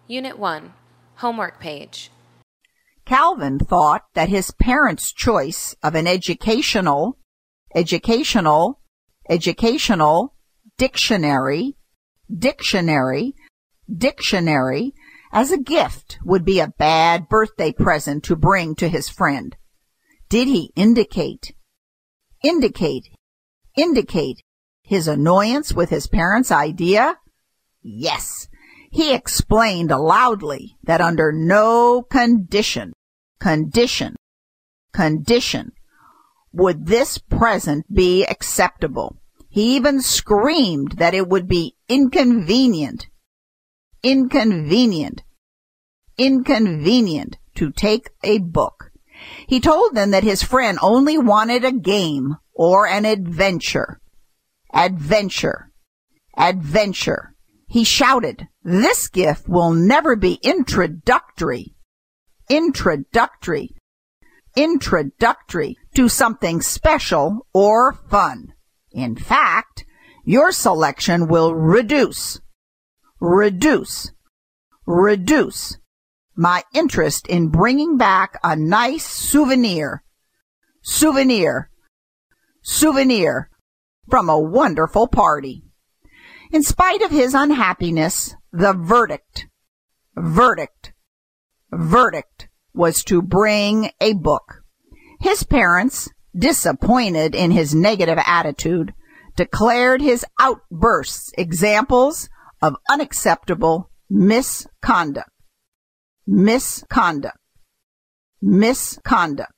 Unit 1, Homework Page. Calvin thought that his parents' choice of an educational dictionary as a gift would be a bad birthday present to bring to his friend. Did he indicate his annoyance with his parents' idea? Yes. He explained loudly that under no condition would this present be acceptable. He even screamed that it would be inconvenient to take a book. He told them that his friend only wanted a game or an adventure. He shouted, "This gift will never be introductory to something special or fun. In fact, your selection will reduce my interest in bringing back a nice souvenir from a wonderful party." In spite of his unhappiness, the verdict was to bring a book. His parents, disappointed in his negative attitude, declared his outbursts examples of unacceptable misconduct.